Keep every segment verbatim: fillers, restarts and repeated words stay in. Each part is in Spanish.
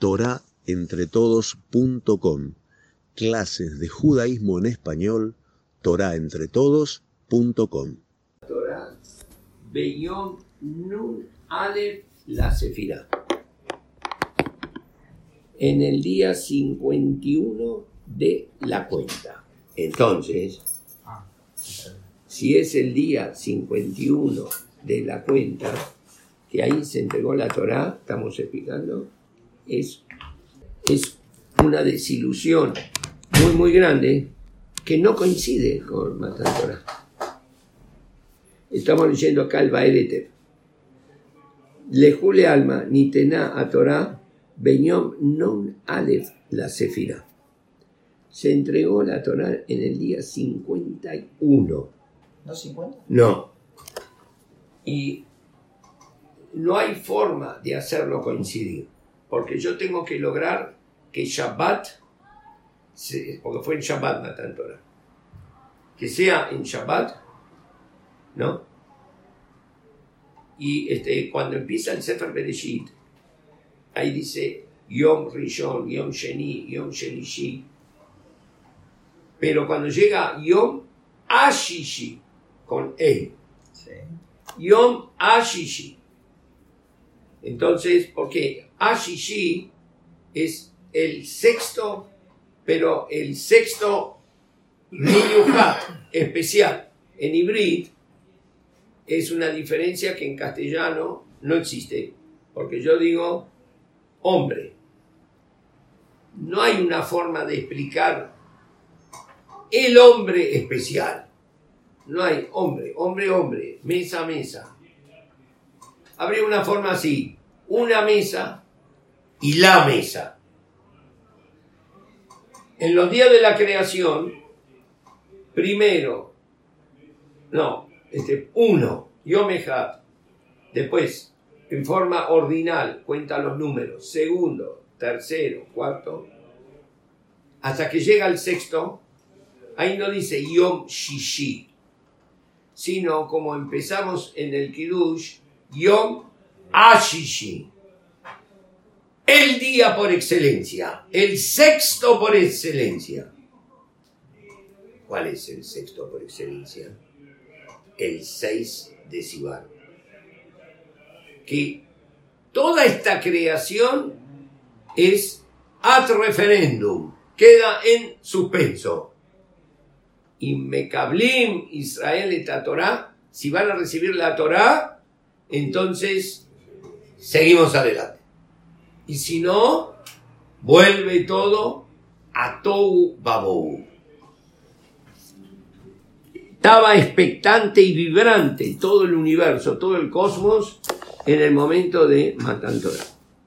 torah entre todos punto com. Clases de judaísmo en español, torah entre todos punto com. Torah, Beyom Nun Aleph la Sefirá. En el día cincuenta y uno de la cuenta. Entonces, si es el día cincuenta y uno de la cuenta, que ahí se entregó la Torá, estamos explicando, es, es una desilusión muy muy grande que no coincide con Matan Torah. Estamos leyendo acá el Baedetev. Lejule alma nitená a Torah Beyom non Aleph la Sefirá. Se entregó la Torá en el día cincuenta y uno. ¿No cincuenta? No. Y no hay forma de hacerlo coincidir, porque yo tengo que lograr que Shabbat, porque fue en Shabbat Matan Torah, que sea en Shabbat, ¿no? Y este, cuando empieza el Sefer Bereshit, ahí dice Yom Rishon, Yom Sheni, Yom Shelishi, pero cuando llega Yom Ashishi, con E, Sí. Yom Ashishi, entonces, porque Ashishi es el sexto, pero el sexto Miyuhat, especial. En Ibrit es una diferencia que en castellano no existe, porque yo digo hombre. No hay una forma de explicar el hombre especial. No hay hombre, hombre, hombre, mesa, mesa. Habría una forma así, una mesa y la mesa. En los días de la creación, primero, no, este, uno, Yom Echad, después, en forma ordinal, cuenta los números, segundo, tercero, cuarto, hasta que llega el sexto, ahí no dice Yom Shishi, sino como empezamos en el Kiddush, Yom Ashishi, el día por excelencia, el sexto por excelencia. ¿Cuál es el sexto por excelencia? El seis de Sivan. Que toda esta creación es ad referendum, queda en suspenso. Y Mekablim Israel et Torah, si van a recibir la Torah, entonces seguimos adelante. Y si no, vuelve todo a Tohu Babou. Estaba expectante y vibrante todo el universo, todo el cosmos, en el momento de Matan Torah.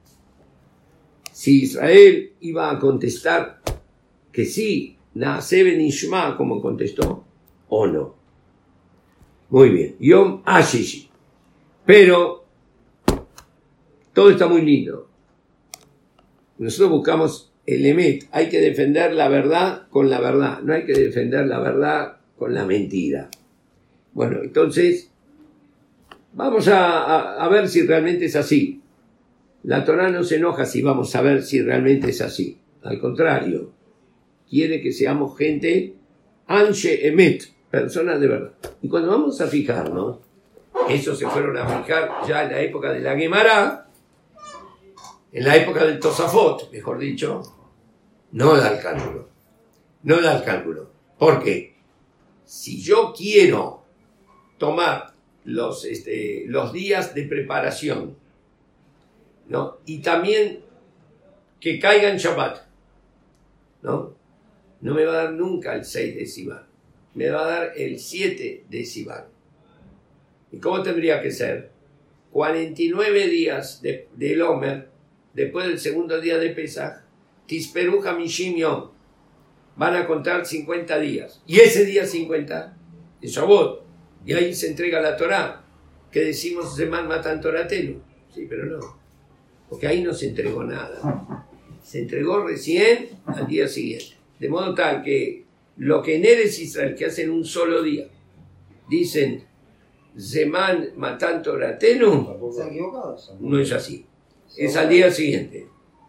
Si Israel iba a contestar que sí, Naaseh Benishma, como contestó, o no. Muy bien, Yom Ashishi. Pero todo está muy lindo. Nosotros buscamos el Emet. Hay que defender la verdad con la verdad. No hay que defender la verdad con la mentira. Bueno, entonces vamos a, a, a ver si realmente es así. La Torá no se enoja si vamos a ver si realmente es así. Al contrario, quiere que seamos gente Anshe Emet, personas de verdad. Y cuando vamos a fijarnos, eso se fueron a fijar ya en la época de la Gemara, en la época del Tosafot, mejor dicho, no da el cálculo. No da el cálculo. ¿Por qué? Si yo quiero tomar los, este, los días de preparación, ¿no? Y también que caiga en Shabbat, ¿no? No me va a dar nunca el seis de Sivan. Me va a dar el siete de Sivan. ¿Y cómo tendría que ser? cuarenta y nueve días de, del Omer, después del segundo día de Pesach, Tisperu Hamishim Yom, van a contar cincuenta días. Y ese día cincuenta es Shabbat. Y ahí se entrega la Torá, que decimos Zeman Matan Toratenu. Sí, pero no. Porque ahí no se entregó nada. Se entregó recién al día siguiente. De modo tal que lo que en Eretz Israel, que hacen un solo día, dicen Zeman Matan Toratenu, no es así. Es al día siguiente.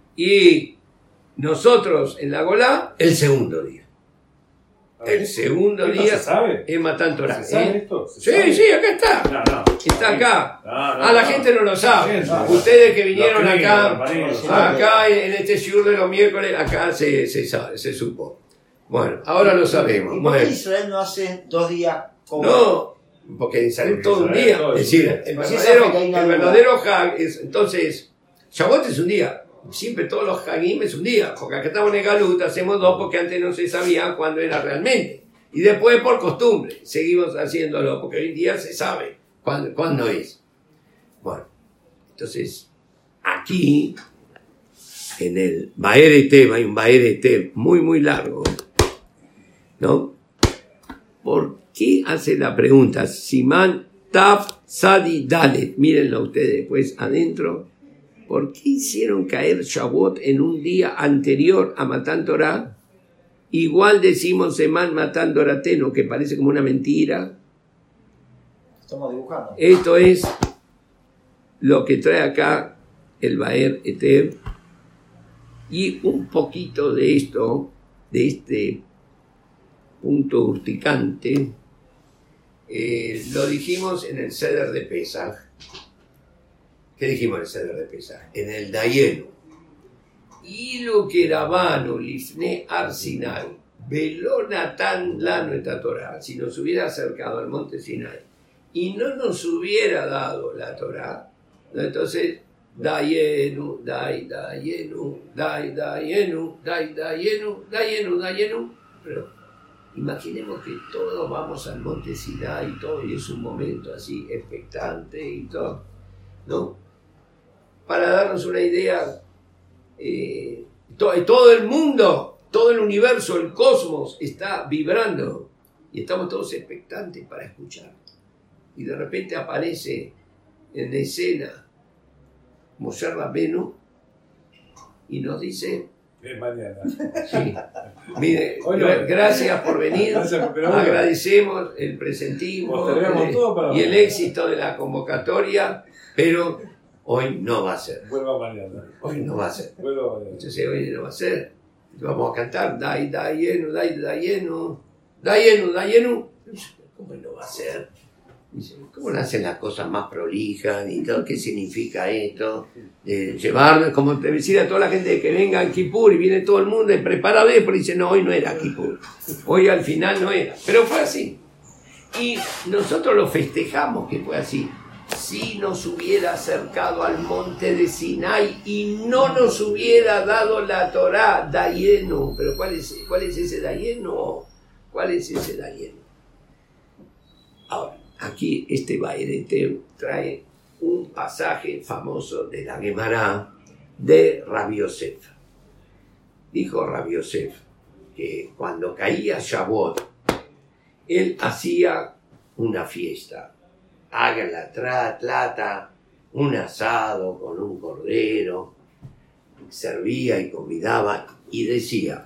Y nosotros en la Golá, el segundo día. El segundo ¿Esto día se sabe? es Matan Torá. ¿Se sabe ¿eh? esto? ¿Se Sí, sabe? sí, acá está. No, no. Está acá. No, no, Ah, la no. gente no lo sabe. No, no. Ustedes que vinieron Los críos, acá, los paridos. acá en este shiur de los miércoles, acá se, se sabe, se supo. Bueno, ahora lo sabemos. ¿Y por qué Bueno, Israel no hace dos días como... no, porque en Israel Porque todo un Israel día. todo Es es decir, un día. el Así es verdadero, África, hay una el duda. verdadero Hag es, entonces, Shavuot es un día. Siempre todos los Hagim es un día. Porque acá estamos en el Galut, hacemos dos porque antes no se sabía cuándo era realmente. Y después por costumbre, seguimos haciéndolo, porque hoy en día se sabe cuándo, cuándo es. Bueno, entonces, aquí, en el Baeretev, hay un Baeretev muy, muy largo, ¿no? ¿Por qué hace la pregunta? Simán Taf Sadi Dalet, mírenlo ustedes, pues adentro. ¿Por qué hicieron caer Shavuot en un día anterior a Matan Torá? Igual decimos Semán Matan Torateno, que parece como una mentira. Estamos dibujando. Esto es lo que trae acá el Baer Etev. Y un poquito de esto, de este punto urticante, eh, lo dijimos en el Seder de Pesach. ¿Qué dijimos en el Seder de Pesach? En el Dayenu. Y lo que Rabanu Lifne Arsinai, Velonatan Lano eta Torah, si nos hubiera acercado al monte Sinai y no nos hubiera dado la Torah, ¿no? Entonces, Dayenu, Day, Dayenu, Day, Dayenu, Day, Dayenu, Dayenu, Dayenu. Pero imaginemos que todos vamos al monte Sinai y todo, y es un momento así expectante y todo, ¿no? Para darnos una idea. Eh, to, todo el mundo, todo el universo, el cosmos está vibrando y estamos todos expectantes para escuchar. Y de repente aparece en escena Moshe Rabbeinu y nos dice: Es mañana. sí, mire, Bueno, gra- gracias por venir, gracias por venir. agradecemos el presentismo Postergamos eh, todo para y el mañana. éxito de la convocatoria, pero hoy no va a ser. Vuelva mañana. Hoy no va a ser. Vuelva mañana. Entonces hoy no va a ser. Vamos a cantar Dai, Dayenu, Dai, Dayenu, Dayenu, Dayenu. ¿Cómo no va a ser? Dice, ¿cómo no hacen las cosas más prolijas y todo? ¿Qué significa esto? De llevar, como te decía a toda la gente que venga a Kippur y viene todo el mundo y prepara después y dice, no, hoy no era Kippur. Hoy al final no era. Pero fue así. Y nosotros lo festejamos que fue así. Si nos hubiera acercado al monte de Sinai y no nos hubiera dado la Torá, Dayenu. Pero ¿cuál es, cuál es ese Dayenu? ¿Cuál es ese Dayenu? Ahora, aquí este Baeretev trae un pasaje famoso de la Gemara de Rabbi Yosef. Dijo Rabbi Yosef que cuando caía Shavuot, él hacía una fiesta. Haga la tra, tlata, un asado con un cordero, servía y convidaba y decía,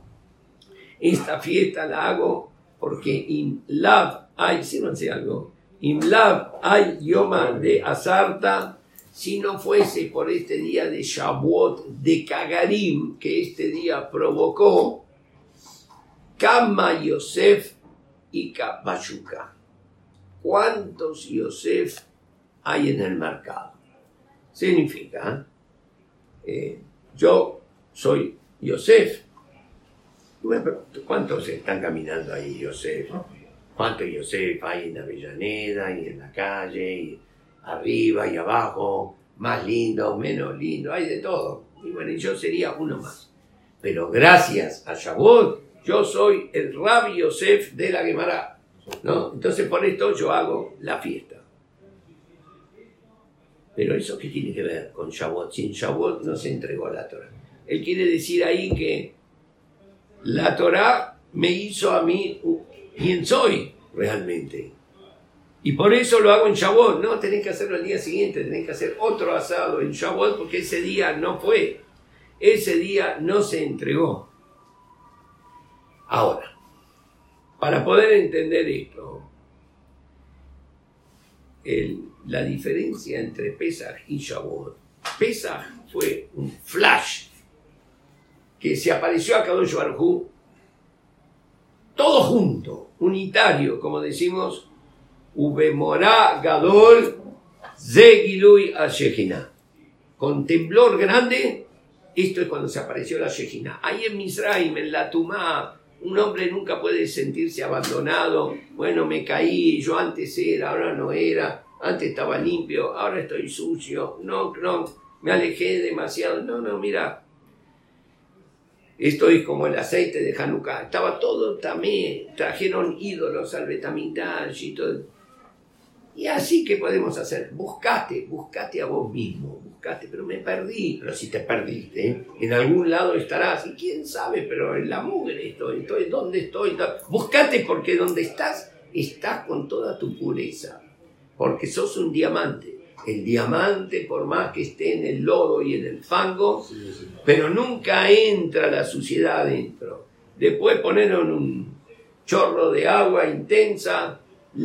esta fiesta la hago porque in lav hay, si no sé algo, in lav hay yoma de asarta, si no fuese por este día de Shavuot, de Kagarim, que este día provocó, Kama Yosef y Kapayuka. ¿Cuántos Yosef hay en el mercado? Significa, eh, yo soy Yosef. Bueno, pero ¿cuántos están caminando ahí, Yosef? ¿Cuántos Yosef hay en Avellaneda y en la calle, y arriba y abajo? Más lindo, menos lindo, hay de todo. Y bueno, yo sería uno más. Pero gracias a Shavuot, yo soy el Rabbi Yosef de la Gemara. ¿No? Entonces por esto yo hago la fiesta. Pero eso ¿qué tiene que ver con Shavuot? Si en Shavuot no se entregó la Torah. Él quiere decir ahí que la Torah me hizo a mí quien soy realmente. Y por eso lo hago en Shavuot. No, tenés que hacerlo el día siguiente, tenés que hacer otro asado en Shavuot porque ese día no fue. Ese día no se entregó. Ahora, para poder entender esto, el, la diferencia entre Pesach y Shavuot. Pesach fue un flash que se apareció a Kadosh Baruj Hu, todo junto, unitario, como decimos, Ubemorá Gadol Zegilui a Shejina. Con temblor grande, esto es cuando se apareció la Shejina. Ahí en Misraim, en la Tumá, un hombre nunca puede sentirse abandonado. Bueno, me caí, yo antes era, ahora no era, antes estaba limpio, ahora estoy sucio. No, no, me alejé demasiado. No, no, mira. Esto es como el aceite de Hanukkah. Estaba todo tamé, trajeron ídolos al Betamigdash y todo. Y así que podemos hacer. Buscate, buscate a vos mismo, buscate. Pero me perdí. Pero si te perdiste, ¿eh? En algún lado estarás. Y quién sabe, pero en la mugre estoy. estoy ¿Dónde estoy? Buscate, porque donde estás, estás con toda tu pureza. Porque sos un diamante. El diamante, por más que esté en el lodo y en el fango, sí, sí. Pero nunca entra la suciedad adentro. Después ponerlo en un chorro de agua intensa,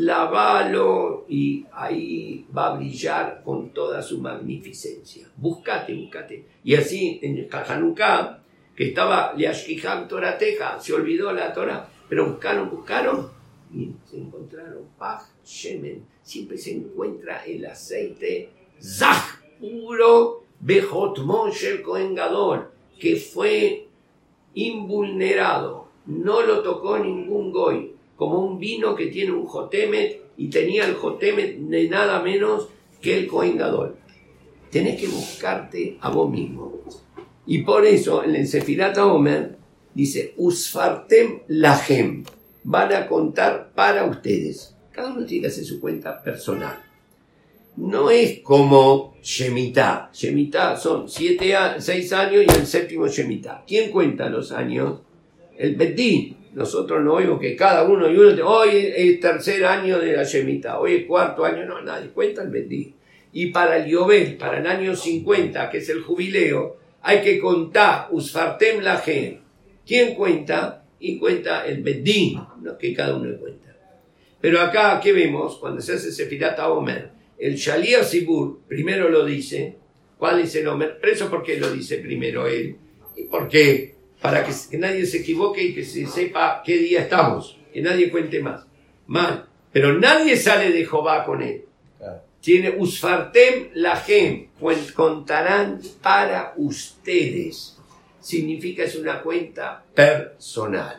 lavalo y ahí va a brillar con toda su magnificencia. Buscate, buscate. Y así en Hanukkah, que estaba Leashkiham Torateja, se olvidó la Torah, pero buscaron, buscaron y se encontraron Paj Shemen. Siempre se encuentra el aceite Zach puro Bejot Moshe Kohen Gadol, que fue invulnerado, no lo tocó ningún goy, como un vino que tiene un jotemet y tenía el jotemet de nada menos que el Kohen Gadol. Tenés que buscarte a vos mismo. Y por eso en el Sefirat HaOmer dice Usfartem Lahem, van a contar para ustedes. Cada uno tiene que hacer su cuenta personal. No es como Shemitah. Shemitah son siete, seis años y el séptimo Shemitah. ¿Quién cuenta los años? El Bet Din. Nosotros no oímos que cada uno y uno, hoy es tercer año de la Shemitah, hoy es cuarto año, no, nadie cuenta el Bet Din. Y para el Yobel, para el año cincuenta, que es el jubileo, hay que contar Usfartem Lahem. ¿Quién cuenta? Y cuenta el Bet Din, no que cada uno cuenta. Pero acá, ¿qué vemos? Cuando se hace Sefirat HaOmer, el Shaliach Zibur primero lo dice. ¿Cuál es el Omer? Pero eso, ¿por qué lo dice primero él? ¿Y por qué? Para que, que nadie se equivoque y que se sepa qué día estamos. Que nadie cuente más. Mal. Pero nadie sale de Jehová con él. Claro. Tiene Usfartem Lahem. Contarán para ustedes. Significa es una cuenta personal.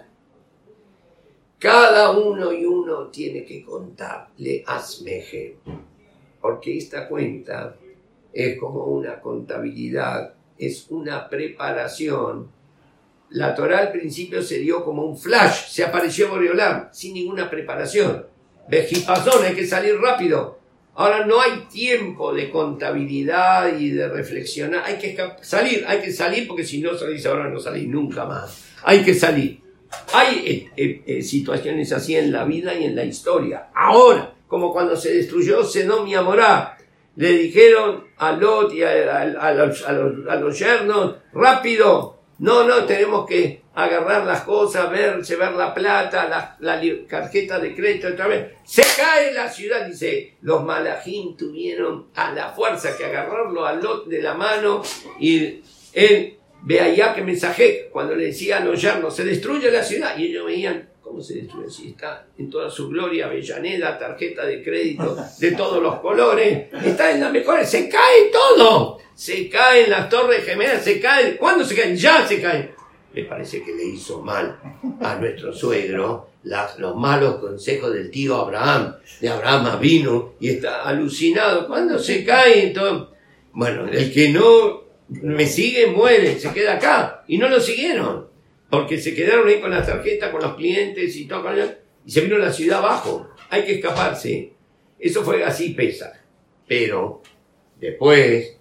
Cada uno y uno tiene que contarle asmeje, porque esta cuenta es como una contabilidad, es una preparación. La Torah al principio se dio como un flash, se apareció Boreolam, sin ninguna preparación. Vejipazón, hay que salir rápido. Ahora no hay tiempo de contabilidad y de reflexionar, hay que salir, hay que salir porque si no salís ahora no salís nunca más. Hay que salir. Hay eh, eh, eh, situaciones así en la vida y en la historia. Ahora, como cuando se destruyó Sedom y Amorá, le dijeron a Lot y a, a, a, los, a, los, a los yernos, rápido, no, no, tenemos que agarrar las cosas, ver, llevar la plata, la, la tarjeta de crédito otra vez. Se cae la ciudad, dice, los malajim tuvieron a la fuerza que agarrarlo a Lot de la mano y él... Ve allá que mensaje, cuando le decía a los yernos, se destruye la ciudad. Y ellos veían, ¿cómo se destruye? Si está en toda su gloria, Avellaneda, tarjeta de crédito de todos los colores, está en las mejores, se cae todo. Se caen las torres gemelas, se caen. ¿Cuándo se caen? Ya se caen. Me parece que le hizo mal a nuestro suegro las, los malos consejos del tío Abraham, de Abraham vino y está alucinado. ¿Cuándo se cae? Todo? Bueno, el que no me sigue, muere, se queda acá. Y no lo siguieron, porque se quedaron ahí con las tarjetas, con los clientes y todo, y se vino la ciudad abajo. Hay que escaparse. Eso fue así, pesa. Pero después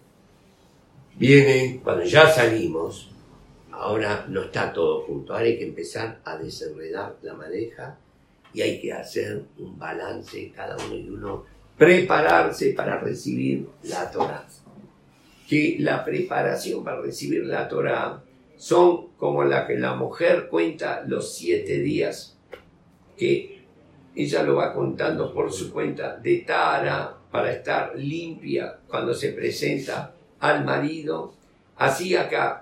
viene, cuando ya salimos, ahora no está todo junto. Ahora hay que empezar a desenredar la madeja y hay que hacer un balance, cada uno y uno, prepararse para recibir la Torah. Que la preparación para recibir la Torah son como la que la mujer cuenta los siete días, que ella lo va contando por su cuenta de Tara, para estar limpia cuando se presenta al marido. Así acá,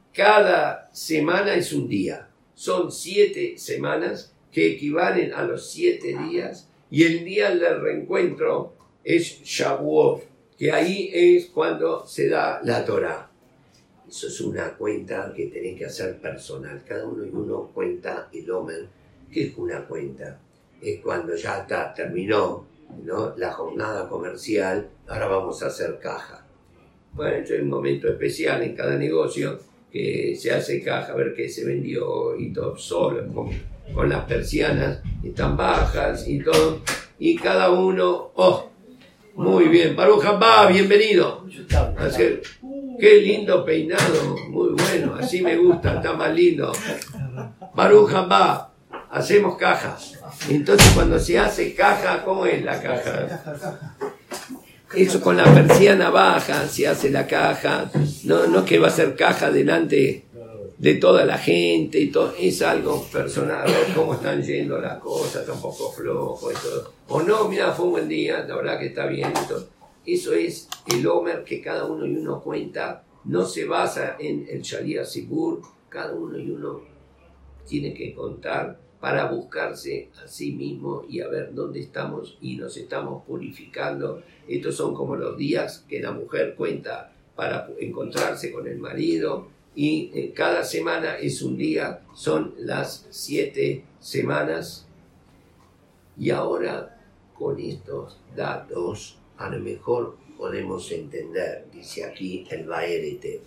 cada semana es un día. Son siete semanas que equivalen a los siete días, y el día del reencuentro es Shavuot, que ahí es cuando se da la Torá. Eso es una cuenta que tenés que hacer personal. Cada uno y uno cuenta el Omer. ¿Qué es una cuenta? Es cuando ya está, terminó, ¿no?, la jornada comercial, ahora vamos a hacer caja. Bueno, esto es un momento especial en cada negocio, que se hace caja, a ver qué se vendió y todo, solo, con, con las persianas están bajas y todo, y cada uno, oh, muy bien, Baruch Haba, bienvenido. Así, qué lindo peinado, muy bueno, así me gusta, está más lindo. Baruch Haba, hacemos caja. Entonces cuando se hace caja, ¿cómo es la caja? Eso con la persiana baja se hace la caja, no, no es que va a ser caja delante de toda la gente y todo, es algo personal, a ver cómo están yendo las cosas, está un poco flojo y todo. O no, mira, fue un buen día, la verdad que está bien. Todo. Eso es el Omer que cada uno y uno cuenta, no se basa en el Shalia Sibur, cada uno y uno tiene que contar para buscarse a sí mismo y a ver dónde estamos y nos estamos purificando. Estos son como los días que la mujer cuenta para encontrarse con el marido, y eh, cada semana es un día, son las siete semanas. Y ahora con estos datos a lo mejor podemos entender, dice aquí el Baerete.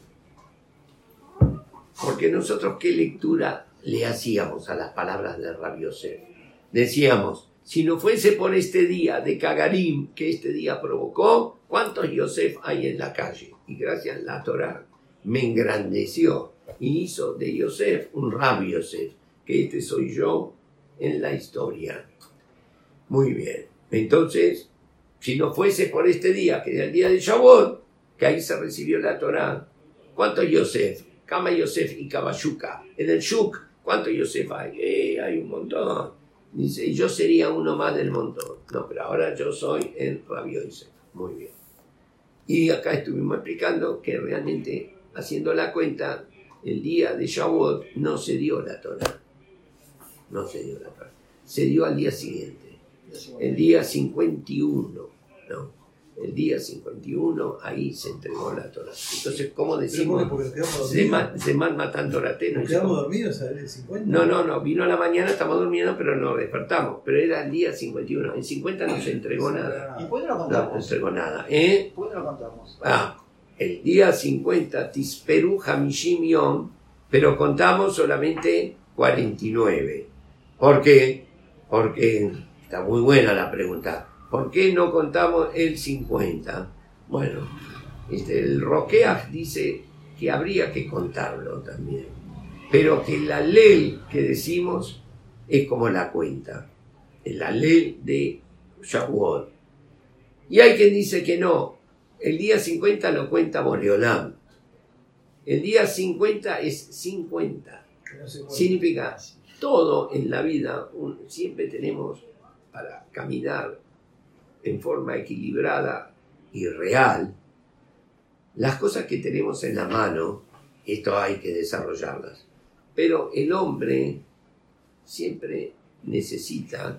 Porque nosotros, ¿qué lectura le hacíamos a las palabras de Rabbi Yosef? Decíamos, si no fuese por este día de Kagarim que este día provocó, ¿cuántos Yosef hay en la calle? Y gracias a la Torá me engrandeció y hizo de Yosef un Rabbi Yosef, que este soy yo en la historia. Muy bien, entonces, si no fuese por este día, que era el día de Shavuot, que ahí se recibió la Torá, ¿cuántos Yosef? Kama Yosef y Kabayuka. En el Shuk, ¿cuántos Yosef hay? Eh, hay un montón. Dice, yo sería uno más del montón. No, pero ahora yo soy el Rabbi Yosef. Muy bien. Y acá estuvimos explicando que realmente, haciendo la cuenta, el día de Shavuot no se dio la Torá. No se dio la Torá. Se dio al día siguiente. El día cincuenta y uno. ¿No? El día cincuenta y uno, ahí se entregó la Torá. Entonces, ¿cómo decimos? Zeman Matan Torate. ¿Nos quedamos dormidos a el cincuenta? No, no, no. Vino a la mañana, estamos durmiendo, pero nos despertamos. Pero era el día cincuenta y uno. En cincuenta no se entregó nada. ¿Y por qué no lo contamos? No se entregó nada. ¿Eh? ¿Por qué no lo contamos? Ah, el día cincuenta, Tisperu Hamishim Yom, pero contamos solamente cuarenta y nueve. ¿Por qué? Porque está muy buena la pregunta. ¿Por qué no contamos el cincuenta? Bueno, este, el Roqueach dice que habría que contarlo también, pero que la ley que decimos es como la cuenta, es la ley de Shavuot. Y hay quien dice que no, el día cincuenta lo cuenta Boreolam. El día cincuenta es cincuenta. Significa todo en la vida, un, siempre tenemos para caminar en forma equilibrada y real, las cosas que tenemos en la mano, esto hay que desarrollarlas. Pero el hombre siempre necesita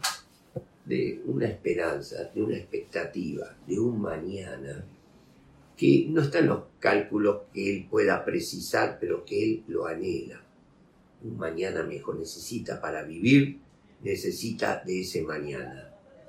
de una esperanza, de una expectativa, de un mañana, que no está en los cálculos que él pueda precisar, pero que él lo anhela. Un mañana mejor necesita para vivir, necesita de ese mañana.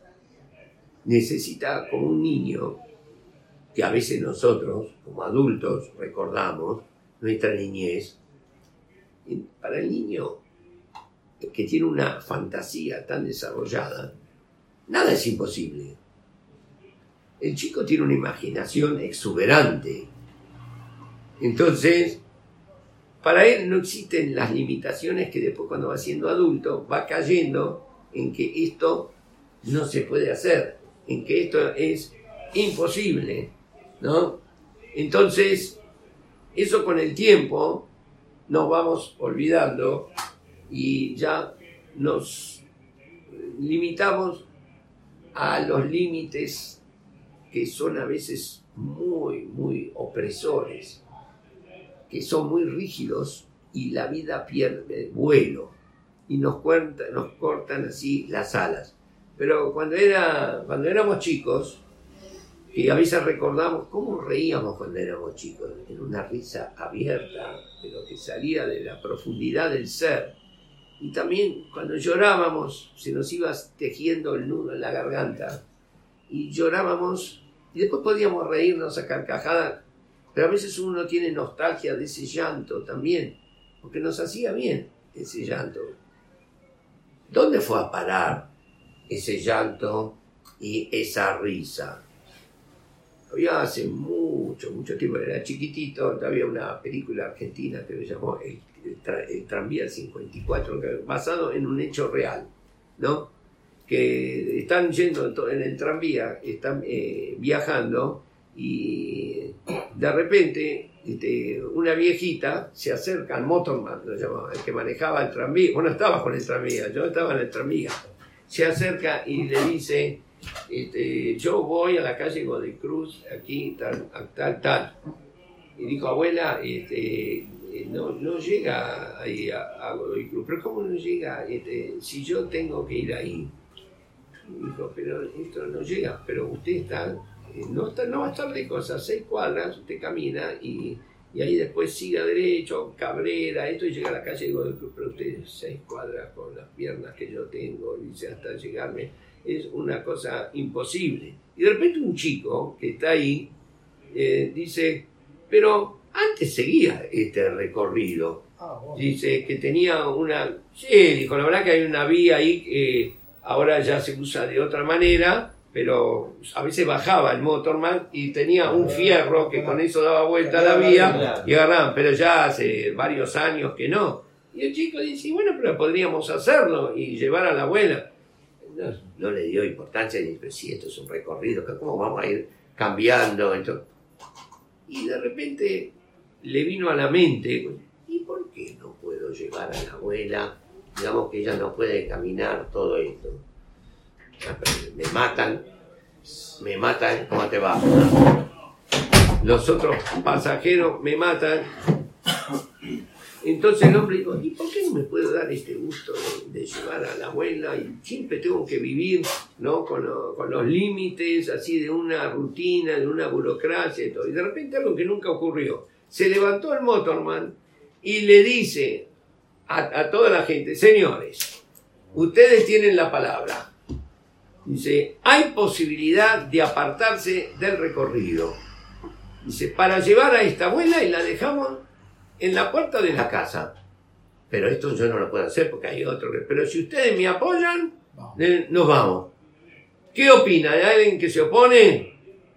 Necesita como un niño, que a veces nosotros, como adultos, recordamos nuestra niñez. Para el niño que tiene una fantasía tan desarrollada, nada es imposible. El chico tiene una imaginación exuberante. Entonces, para él no existen las limitaciones que después, cuando va siendo adulto, va cayendo en que esto no se puede hacer, en que esto es imposible, ¿no? Entonces, eso con el tiempo nos vamos olvidando y ya nos limitamos a los límites que son a veces muy, muy opresores, que son muy rígidos y la vida pierde vuelo y nos, cuenta, nos cortan así las alas. Pero cuando, era, cuando éramos chicos, que a veces recordamos cómo reíamos cuando éramos chicos, en una risa abierta, pero que salía de la profundidad del ser. Y también cuando llorábamos, se nos iba tejiendo el nudo en la garganta, y llorábamos, y después podíamos reírnos a carcajadas, pero a veces uno tiene nostalgia de ese llanto también, porque nos hacía bien ese llanto. ¿Dónde fue a parar ese llanto y esa risa? Había hace mucho, mucho tiempo, era chiquitito, había una película argentina que se llamó El, el, Tra, el Tranvía cincuenta y cuatro, basado en un hecho real, ¿no? Que están yendo en el tranvía, están eh, viajando, y de repente este, una viejita se acerca al motorman, lo llamaba, el que manejaba el tranvía. Bueno, estaba con el tranvía, yo estaba en el tranvía. Se acerca y le dice, este, yo voy a la calle Godoy Cruz, aquí, tal, tal, tal. Y dijo, abuela, este, no, no llega ahí a, a Godoy Cruz. ¿Pero cómo no llega? Este, si yo tengo que ir ahí. Dijo, pero esto no llega, pero usted está, no, está, no va a estar lejos, a seis cuadras, usted camina y, y ahí después sigue derecho, Cabrera, esto, y llega a la calle de Godoy Cruz, pero usted seis cuadras con las piernas que yo tengo, dice, hasta llegarme, es una cosa imposible. Y de repente un chico que está ahí, eh, dice, pero antes seguía este recorrido, Ah, bueno. dice que tenía una, sí, dijo, la verdad que hay una vía ahí que eh, ahora ya se usa de otra manera, pero a veces bajaba el motorman y tenía un fierro que con eso daba vuelta a la vía y agarraban, pero ya hace varios años que no. Y el chico dice, bueno, pero podríamos hacerlo y llevar a la abuela. No, no le dio importancia, y dice, sí, esto es un recorrido, ¿cómo vamos a ir cambiando? Entonces, y de repente le vino a la mente, ¿y por qué no puedo llevar a la abuela? Digamos que ella no puede caminar todo esto. Me matan, me matan, ¿cómo te va? Los otros pasajeros me matan. Entonces el hombre dijo, ¿y por qué no me puedo dar este gusto de, de llevar a la abuela? Y siempre tengo que vivir, ¿no? con, lo, con los límites así de una rutina, de una burocracia y todo. Y de repente algo que nunca ocurrió. Se levantó el motorman y le dice a, a toda la gente, señores, ustedes tienen la palabra. Dice, hay posibilidad de apartarse del recorrido. Dice, para llevar a esta abuela y la dejamos en la puerta de la casa. Pero esto yo no lo puedo hacer porque hay otro. Pero si ustedes me apoyan, eh, nos vamos. ¿Qué opina? ¿Hay alguien que se opone?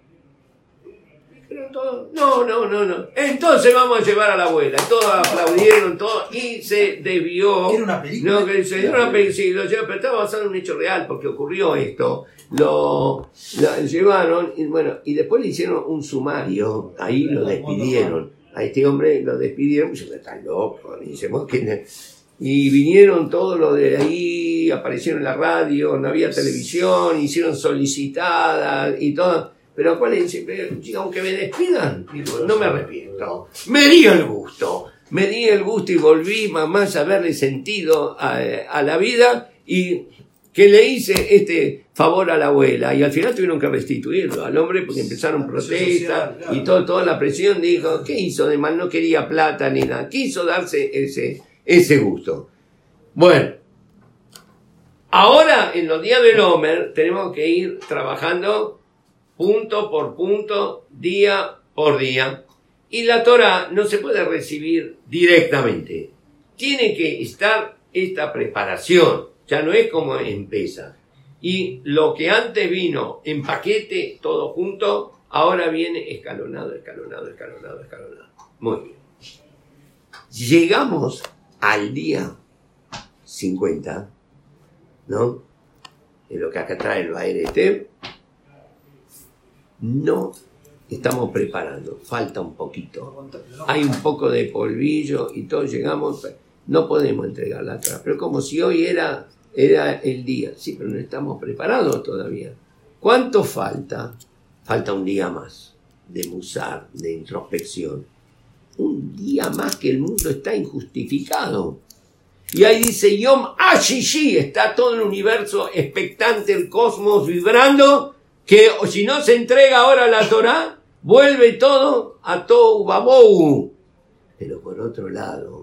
Todo, no, no, no, no. Entonces vamos a llevar a la abuela. Todos aplaudieron, todo, y se desvió. ¿Era una película? No, que se, era una película, sí, lo llevaron, pero estaba basado en un hecho real, porque ocurrió esto. Lo, lo llevaron, y bueno, y después le hicieron un sumario. Ahí lo despidieron. A este hombre lo despidieron, pues está loco, dice, que y vinieron todos los de ahí, aparecieron en la radio, no había televisión, hicieron solicitadas y todo. Pero ¿cuál es? Aunque me despidan, digo, no me arrepiento. Me di el gusto. Me di el gusto y volví más a verle sentido a, a la vida, y que le hice este favor a la abuela. Y al final tuvieron que restituirlo al hombre porque empezaron protestas y todo, toda la presión. Dijo, ¿qué hizo de mal? No quería plata ni nada. Quiso darse ese, ese gusto. Bueno, ahora en los días del Homer tenemos que ir trabajando punto por punto, día por día. Y la Torá no se puede recibir directamente. Tiene que estar esta preparación. Ya no es como empieza. Y lo que antes vino en paquete, todo junto, ahora viene escalonado, escalonado, escalonado, escalonado. Muy bien. Llegamos al día cincuenta, ¿no? En lo que acá trae el Baerete. No estamos preparando, falta un poquito. Hay un poco de polvillo y todos llegamos, no podemos entregarla atrás. Pero como si hoy era, era el día. Sí, pero no estamos preparados todavía. ¿Cuánto falta? Falta un día más de musar, de introspección. un día más que el mundo está injustificado. Y ahí dice Yom Ashishi, está todo el universo expectante, el cosmos vibrando, que si no se entrega ahora la Torá, vuelve todo a Tohu Babou. Pero por otro lado,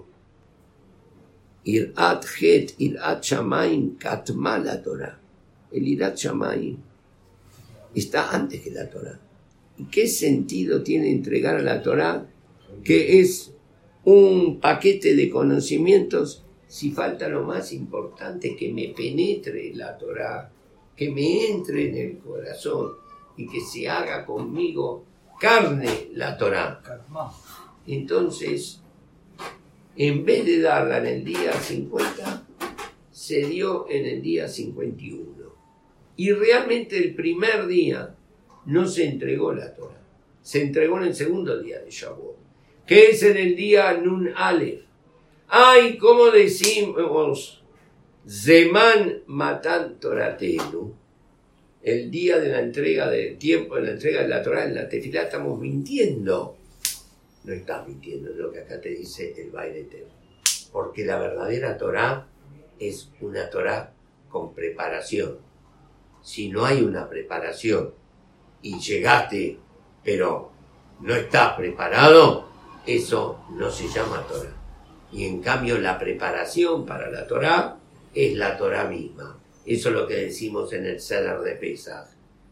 Irat Het, Irat Shamayim, Katma la Torá. El Irat Shamayim está antes que la Torá. ¿Y qué sentido tiene entregar a la Torá, que es un paquete de conocimientos, si falta lo más importante, que me penetre la Torá, que me entre en el corazón y que se haga conmigo carne la Torá? Entonces, en vez de darla en el día cincuenta, se dio en el día cincuenta y uno. Y realmente el primer día no se entregó la Torá, se entregó en el segundo día de Shavuot, que es en el día Nun Aleph. Ay, ¿cómo decimos? Zeman Matan Toratenu, el día de la entrega del tiempo, de la entrega de la Torá, en la Tefilá estamos mintiendo. No estás mintiendo, es lo que acá te dice el baile eterno. Porque la verdadera Torá es una Torá con preparación. Si no hay una preparación y llegaste, pero no estás preparado, eso no se llama Torá. Y en cambio la preparación para la Torá es la Torá misma. Eso es lo que decimos en el Seder de Pesach.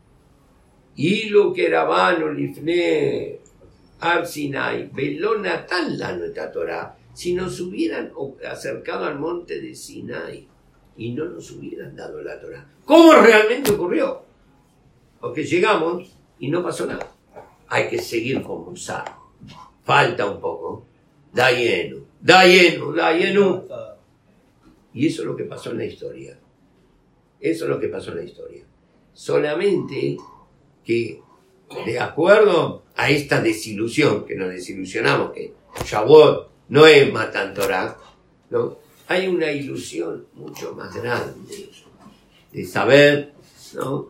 Y lo que Rabano Lifne Ar Sinai, Belonatán la nuestra Torá, si nos hubieran acercado al monte de Sinai y no nos hubieran dado la Torá. ¿Cómo realmente ocurrió? Porque llegamos y no pasó nada. Hay que seguir como un saco. Falta un poco. Da lleno, da lleno, da lleno. Y eso es lo que pasó en la historia. Eso es lo que pasó en la historia. Solamente que, de acuerdo a esta desilusión, que nos desilusionamos, que Shavuot no es Matan Torá, ¿no? Hay una ilusión mucho más grande de saber, ¿no?,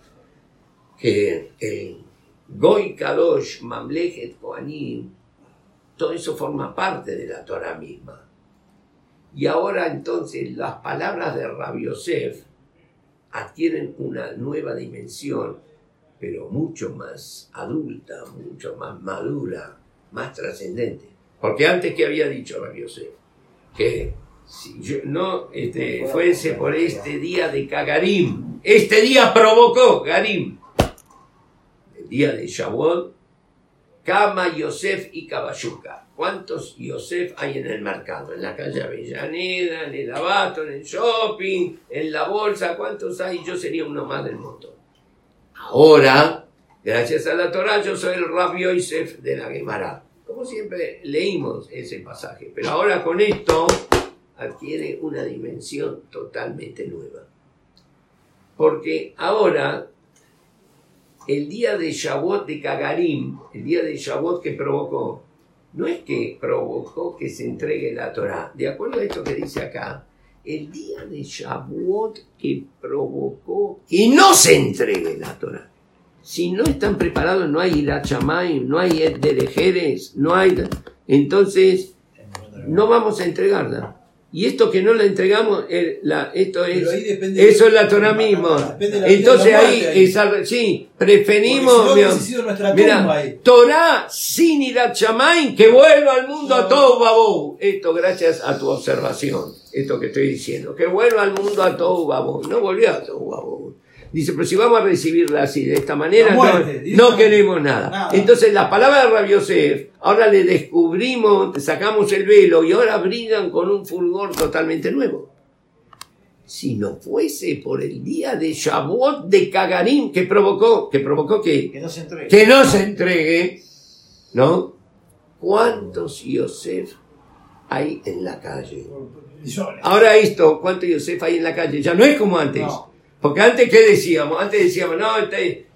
que el Goy Kadosh, Mamlechet Kohanim, todo eso forma parte de la Torá misma. Y ahora entonces las palabras de Rabbi Yosef adquieren una nueva dimensión, pero mucho más adulta, mucho más madura, más trascendente. Porque antes, ¿qué había dicho Rabbi Yosef? Que si yo no este, fuese por este día de Kagarim, este día provocó Garim, el día de Shavuot, Kama Yosef y Kabayuka. ¿Cuántos Yosef hay en el mercado? En la calle Avellaneda, en el abasto, en el shopping, en la bolsa. ¿Cuántos hay? Yo sería uno más del montón. Ahora, gracias a la Torá, yo soy el Rabbi Yosef de la Gemara. Como siempre leímos ese pasaje. Pero ahora con esto adquiere una dimensión totalmente nueva. Porque ahora, el día de Shavuot de Kagarim, el día de Shavuot que provocó, no es que provocó que se entregue la Torá. De acuerdo a esto que dice acá, el día de Shavuot que provocó que no se entregue la Torá. Si no están preparados, no hay Irat Shamayim, no hay Ed Derejeres, no hay... Entonces, no vamos a entregarla. Y esto que no la entregamos, el, la, esto es, eso es la Torá misma. Entonces ahí, es al, sí, preferimos, si no, mira, Torá sin Irat Shamayim, que vuelva al mundo a Tohu Babou. Esto gracias a tu observación, esto que estoy diciendo, que vuelva al mundo a Tohu Babou. No volvió a Tohu Babou. Dice, pero si vamos a recibirla así, de esta manera, muerte, no, no queremos nada. nada. Entonces, la palabra de Rabbi Yosef, ahora le descubrimos, sacamos el velo y ahora brillan con un fulgor totalmente nuevo. Si no fuese por el día de Shavuot de Kagarim, que provocó, que provocó que, que no se entregue, que no se entregue, ¿no? ¿Cuántos Yosef hay en la calle? Ahora esto, ¿cuántos Yosef hay en la calle? Ya no es como antes. No. Porque antes, ¿qué decíamos? Antes decíamos, no, este,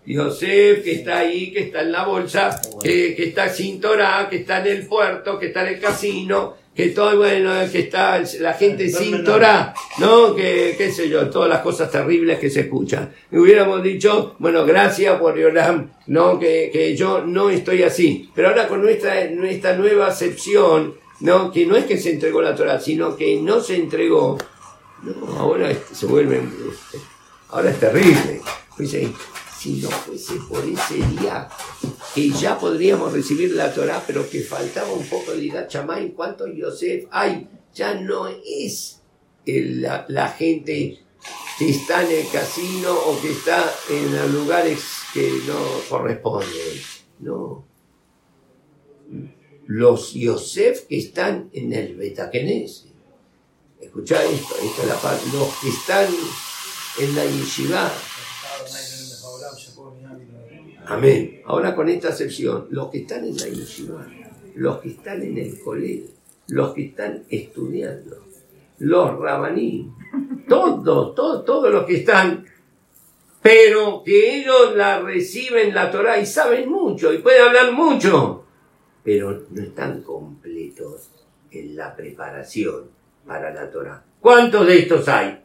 Yosef, que está ahí, que está en la bolsa, que, que está sin Torah, que está en el puerto, que está en el casino, que todo, bueno, que está la gente sin Torah, ¿no? Que, qué sé yo, todas las cosas terribles que se escuchan. Y hubiéramos dicho, bueno, gracias por Yoram, ¿no? Que, que yo no estoy así. Pero ahora con nuestra, nuestra nueva acepción, ¿no? Que no es que se entregó la Torah, sino que no se entregó, no, ahora se vuelve, ahora es terrible. Dice, si no fuese por ese día, que ya podríamos recibir la Torah, pero que faltaba un poco de Irat Shamayim, ¿cuántos Yosef hay? Ya no es el, la, la gente que está en el casino o que está en los lugares que no corresponden. No. Los Yosef que están en el Betakenes. Escuchá esto, esta es la parte. Los que están en la Yeshiva. Amén. Ahora con esta excepción, los que están en la yeshiva, los que están en el colegio, los que están estudiando, los rabaní, todos, todos, todos los que están, pero que ellos la reciben la Torah y saben mucho y pueden hablar mucho, pero no están completos en la preparación para la Torah. ¿Cuántos de estos hay?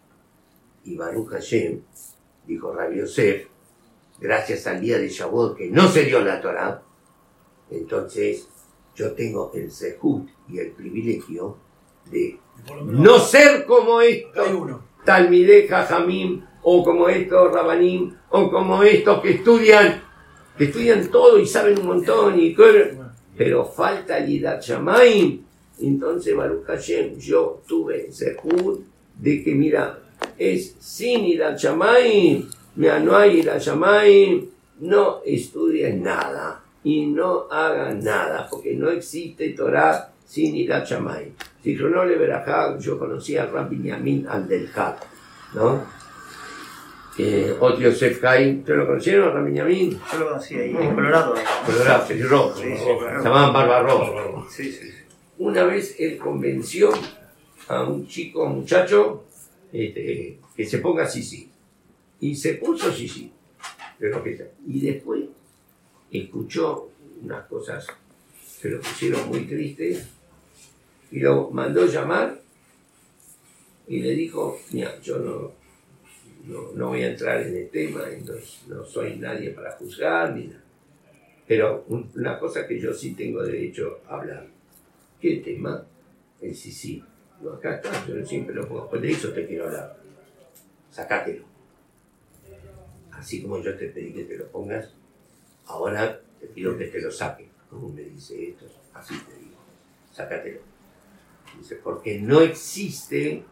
Y Baruch Hashem, dijo Rabbi Yosef, gracias al día de Shavuot que no se dio la Torah, entonces yo tengo el sehut y el privilegio de no ser como estos Talmidei Jajamim, o como estos Rabanim, o como estos que estudian, que estudian todo y saben un montón, y pero falta el Irat Shamayim. Entonces Baruch Hashem, yo tuve el sehut de que mira, es sin Irat Shamayim. Mira, no hay Irat Shamayim, no estudies nada y no hagas nada, porque no existe Torah sin Irat Shamayim. Si yo no le verajá, yo conocí a Rabbi Binyamin al-Delhat, ¿no? Eh, otro Yosef Haim, ¿ustedes lo conocieron, Rabbi Binyamin? Yo lo conocí ahí, en Colorado. Colorado, se rojo, Sí, sí, se claro. llamaban Barba Roja. Sí, sí. Una vez él convenció a un chico, un muchacho, este, que se ponga sisí. Y se puso sisí. Y después escuchó unas cosas que lo pusieron muy tristes y lo mandó llamar y le dijo, mira, yo no, no, no voy a entrar en el tema, entonces no soy nadie para juzgar ni nada. Pero un, una cosa que yo sí tengo derecho a hablar. ¿Qué tema? El sisí. No, acá está, yo siempre lo pongo. Pues de eso te quiero hablar. Sacátelo. Así como yo te pedí que te lo pongas, ahora te pido que te lo saques. Como me dice esto, así te digo. Sácatelo. Dice, porque no existe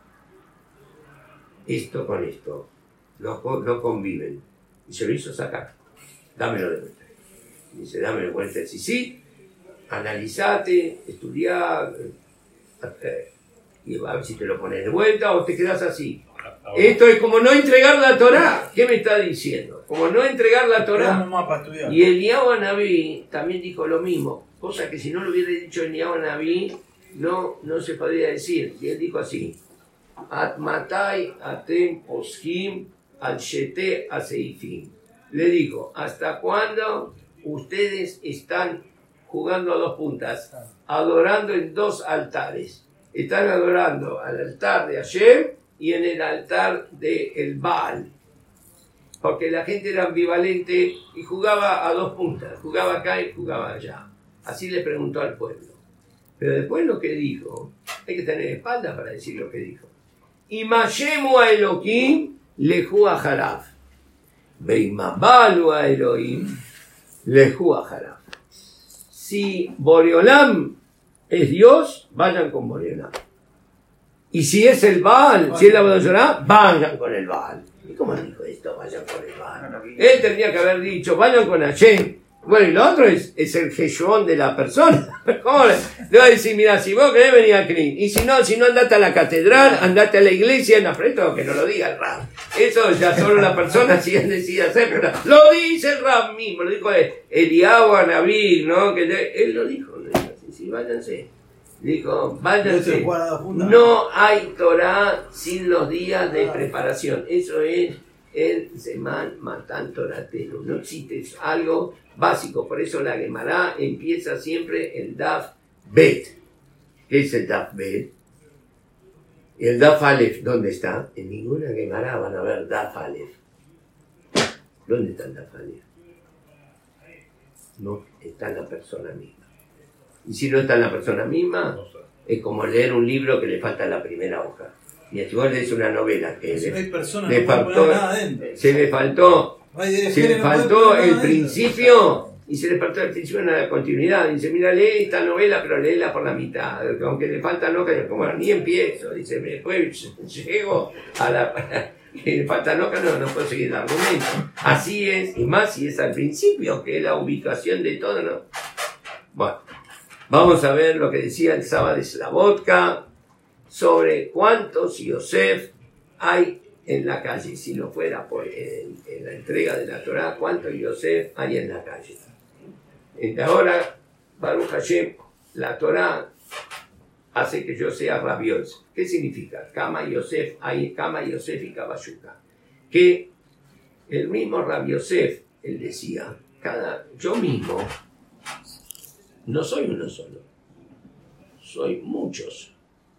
esto con esto. No, no conviven. Y se lo hizo sacar. Dámelo de vuelta. Dice, dámelo de vuelta. Sí, sí. Analizate, estudiá. Eh, y a ver si te lo pones de vuelta o te quedas así. Esto es como no entregar la Torá. ¿Qué me está diciendo? Como no entregar la Torá. Y Eliyahu Anabí también dijo lo mismo, cosa que si no lo hubiera dicho Eliyahu Anabí no, no se podría decir. Y él dijo así: At matai atem poskim al shete aseifim. Le dijo, ¿hasta cuándo ustedes están jugando a dos puntas, adorando en dos altares? Están adorando al altar de Hashem y en el altar de el Baal, porque la gente era ambivalente y jugaba a dos puntas, jugaba acá y jugaba allá. Así le preguntó al pueblo. Pero después lo que dijo, hay que tener espalda para decir lo que dijo. Imashemu a Elohim lehu a Haraf, veimabalu a Elohim lehu a Haraf. Si Boreolam es Dios, vayan con Boreolam. Y si es el Baal, si es la Boreolam, vayan con el Baal. ¿Y cómo dijo esto? Vayan con el Baal. Él tendría que haber dicho, vayan con Hashem. Bueno, y lo otro es, es el Jeshón de la persona. ¿Cómo le, le va a decir, mira, si vos querés venir a Crin, y si no, si no andate a la catedral, andate a la iglesia, en la frente, o que no lo diga el Rab. Eso ya solo la persona si él decide hacer, pero lo dice el Rab mismo, lo dijo Eliyahu Anabí, ¿no? Que de, él lo dijo, le dijo, sí, sí, váyanse. Dijo, váyanse. No hay Torah sin los días de preparación. Eso es el Zeman Matan Toratenu. No existe, es algo básico. Por eso la Gemara empieza siempre el Daf Bet. ¿Qué es el Daf Bet? Y el Daf Aleph, ¿dónde está? En ninguna Gemara van a ver Daf Aleph. ¿Dónde está el Daf Aleph? No está en la persona misma. Y si no está en la persona misma, es como leer un libro que le falta la primera hoja. Y si vos lees una novela que Si le, no hay persona, le no puede faltó, poner nada adentro. se le faltó, No hay dirección, se le no puede faltó poner nada el adentro. principio y se le faltó el principio en la continuidad. Dice, mira, lee esta novela, pero léela por la mitad. Aunque le falta no, que como ni empiezo. Dice, después llego a la... que le falta no, no, no puedo seguir el argumento. Así es, y más si es al principio, que es la ubicación de todo, ¿no? Bueno, vamos a ver lo que decía el Saba de Slavotka sobre cuántos Yosef hay en la calle. Si no fuera por en, en la entrega de la Torá, cuántos Yosef hay en la calle. Entonces ahora, Baruch Hashem, la Torá hace que yo sea rabioso. ¿Qué significa? Kama Yosef, hay Kama Yosef y Kabayuka. Que el mismo Rabbi Yosef, él decía, cada, yo mismo no soy uno solo, soy muchos.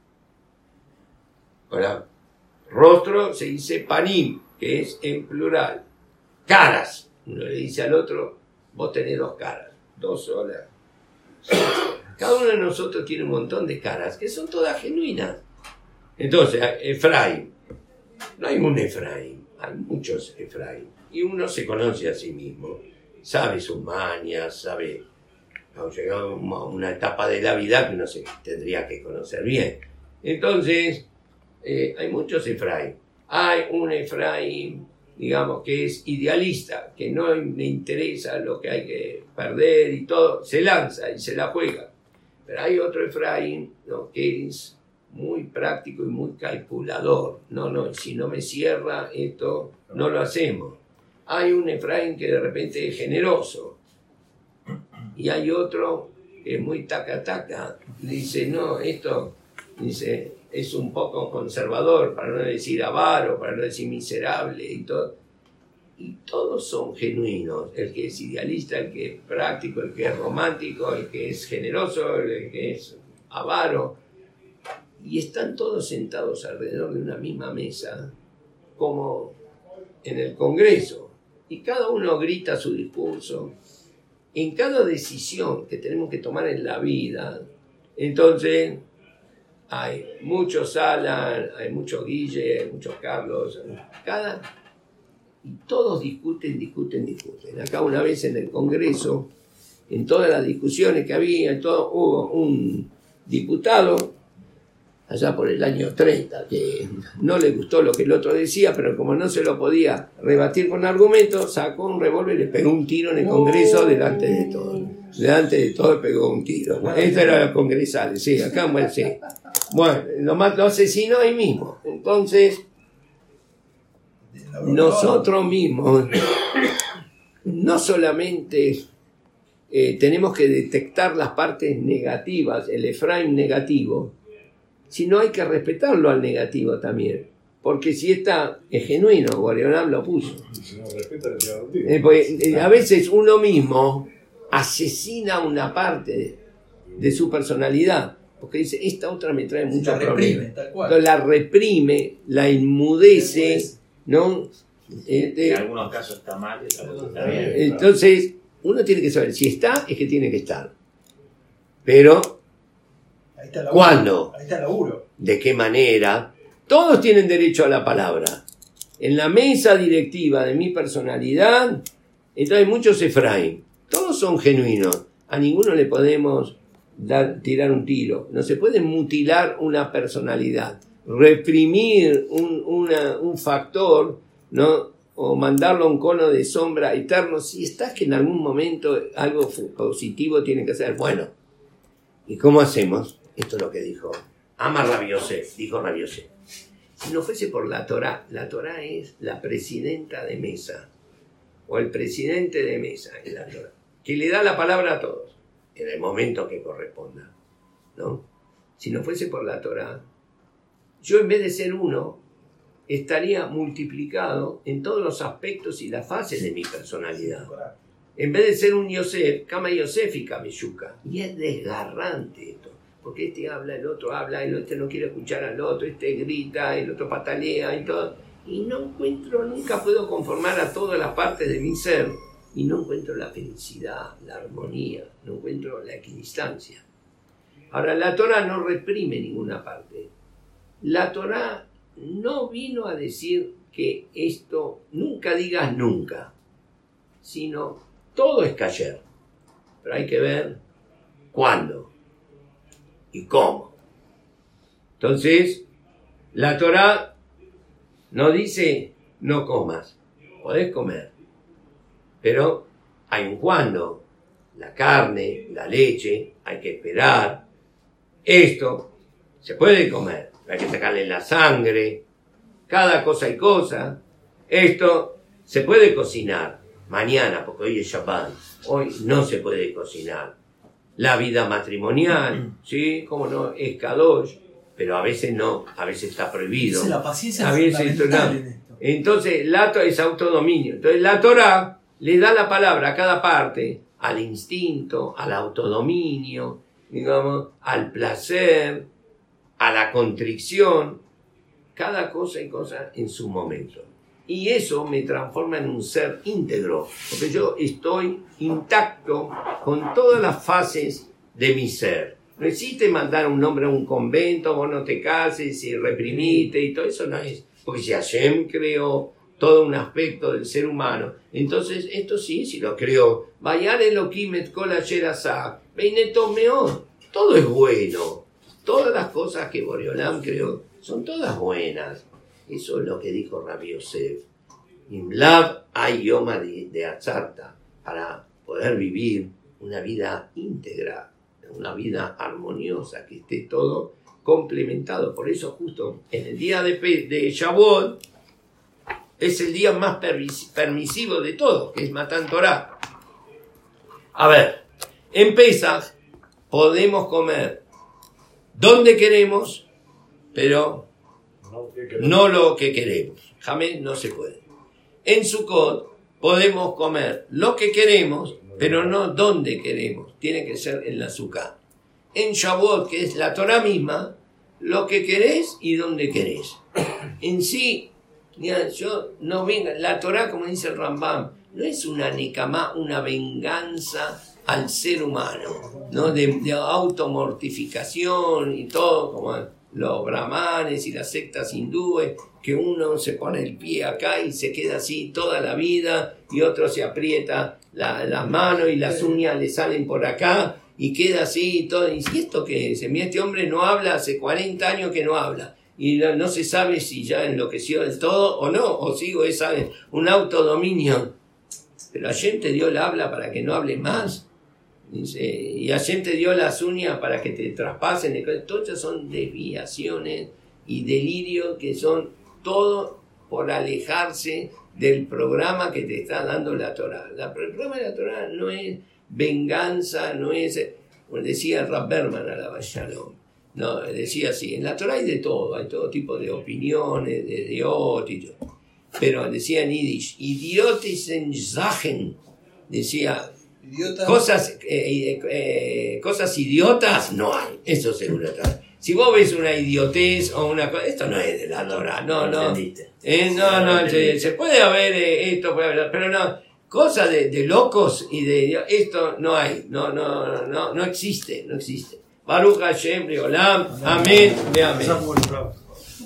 Ahora, rostro se dice panim, que es en plural. Caras, uno le dice al otro, vos tenés dos caras, dos solas. Cada uno de nosotros tiene un montón de caras que son todas genuinas. Entonces, Efraín, no hay un Efraín, hay muchos Efraín. Y uno se conoce a sí mismo, sabe sus mañas, sabe, ha llegado a una etapa de la vida que uno se tendría que conocer bien. Entonces, eh, hay muchos Efraín. Hay un Efraín, digamos, que es idealista, que no le interesa lo que hay que perder y todo, se lanza y se la juega. Pero hay otro Efraín, ¿no?, que es muy práctico y muy calculador. No, no, si no me cierra esto, no lo hacemos. Hay un Efraín que de repente es generoso. Y hay otro que es muy taca-taca. Dice, no, esto dice, es un poco conservador, para no decir avaro, para no decir miserable y todo. Y todos son genuinos, el que es idealista, el que es práctico, el que es romántico, el que es generoso, el que es avaro. Y están todos sentados alrededor de una misma mesa, como en el Congreso. Y cada uno grita su discurso. En cada decisión que tenemos que tomar en la vida, entonces hay muchos Alan, hay muchos Guille, hay muchos Carlos, cada... Y todos discuten, discuten, discuten. Acá una vez en el Congreso, en todas las discusiones que había, todo, hubo un diputado, allá por el año treinta, que no le gustó lo que el otro decía, pero como no se lo podía rebatir con argumentos, sacó un revólver y le pegó un tiro en el Congreso delante de todo. Delante de todo pegó un tiro. Bueno, esto era los congresales, sí, acá, bueno, sí. Bueno, lo, lo asesinó ahí mismo. Entonces... nosotros mismos no solamente eh, tenemos que detectar las partes negativas, el Efraín negativo, sino hay que respetarlo al negativo también, porque si está es genuino, Guarionam lo puso. Si no respeta, le tira un tiro. Eh, porque, eh, a veces uno mismo asesina una parte de su personalidad, porque dice, esta otra me trae muchos problemas. Entonces la reprime, la enmudece, ¿no? Este, En algunos casos está mal, en otros está bien. entonces, uno tiene que saber, si está, es que tiene que estar. Pero, Ahí está el laburo. ¿cuándo? Ahí está el laburo. ¿De qué manera? Todos tienen derecho a la palabra. En la mesa directiva de mi personalidad, entonces muchos Efraín. Todos son genuinos. A ninguno le podemos dar, tirar un tiro. No se puede mutilar una personalidad. Reprimir un, una, un factor, ¿no? O mandarlo a un cono de sombra eterno. Si estás que en algún momento algo positivo tiene que ser. Bueno, ¿y cómo hacemos? Esto es lo que dijo. Ama Rabbi Yosef, dijo Rabbi Yosef. Si no fuese por la Torá, la Torá es la presidenta de mesa, o el presidente de mesa, es la Torá, que le da la palabra a todos, en el momento que corresponda, ¿no? Si no fuese por la Torá, yo en vez de ser uno, estaría multiplicado en todos los aspectos y las fases de mi personalidad. En vez de ser un Yosef, Kama Yosef y Kama Yuka. Y es desgarrante esto. Porque este habla, el otro habla, el otro no quiere escuchar al otro, este grita, el otro patalea y todo. Y no encuentro, nunca puedo conformar a todas las partes de mi ser. Y no encuentro la felicidad, la armonía, no encuentro la equidistancia. Ahora, la Torah no reprime ninguna parte. La Torah no vino a decir que esto, nunca digas nunca, sino todo es kasher. Pero hay que ver cuándo y cómo. Entonces, la Torah no dice no comas, podés comer, pero hay un cuándo. La carne, la leche, hay que esperar. Esto se puede comer, hay que sacarle la sangre, cada cosa y cosa. Esto se puede cocinar mañana, porque hoy es Shabbat, hoy no se puede cocinar. La vida matrimonial, ¿sí? Cómo no, es Kadosh, pero a veces no, a veces está prohibido. Dice, la paciencia a es veces fundamental no. en esto. Entonces, la Torah es autodominio. Entonces, la Torah le da la palabra a cada parte, al instinto, al autodominio, digamos, al placer, a la contrición, cada cosa y cosa en su momento. Y eso me transforma en un ser íntegro, porque yo estoy intacto con todas las fases de mi ser. No existe mandar a un hombre a un convento, vos no te cases y reprimite y todo eso no es. Porque si Hashem creó todo un aspecto del ser humano, entonces esto sí, si lo creó. Vayar Elohim et kol asher asá, beineto meod. Todo es bueno. Todas las cosas que Boreolam creó son todas buenas. Eso es lo que dijo Rabbi Yosef. Imlav hay yoma de, de Atzarta, para poder vivir una vida íntegra, una vida armoniosa, que esté todo complementado. Por eso justo en el día de, de Shavuot es el día más permisivo de todos, que es Matan Torah. A ver, en Pesach podemos comer donde queremos, pero no lo que queremos. Jamás no se puede. En Sukkot podemos comer lo que queremos, pero no donde queremos. Tiene que ser en la Sukkah. En Shavuot, que es la Torah misma, lo que querés y donde querés. En sí, yo no venga, la Torah, como dice el Rambam, no es una nekamá, una venganza al ser humano, ¿no? De, de automortificación y todo, como los brahmanes y las sectas hindúes, que uno se pone el pie acá y se queda así toda la vida, y otro se aprieta la, las manos y las uñas le salen por acá y queda así y todo. ¿Y si esto qué es? Este hombre no habla, hace cuarenta años que no habla, y no, no se sabe si ya enloqueció del todo o no, o sigo esa, un autodominio. Pero Hashem te dio la habla para que no hable más. Dice, y Hashem te dio las uñas para que te traspasen. Todas esas son desviaciones y delirios que son todo por alejarse del programa que te está dando la Torah. El programa de la Torah no es venganza, no es, como decía Rab Berman a la Shalom, no, decía así, en la Torah hay de todo, hay todo tipo de opiniones, de diot y todo. Pero decía en Yiddish, idiotes en Zachen, decía, Idiota. Cosas, eh, eh, cosas idiotas no hay, eso seguro está. Si vos ves una idiotez o una cosa, esto no es de la Torah, no, no. Eh, no, no, se, se puede haber eh, esto, puede haber, pero no, cosas de, de locos y de esto no hay, no, no, no, no existe, no existe. Baruch Hashem, Olam, amén, amén.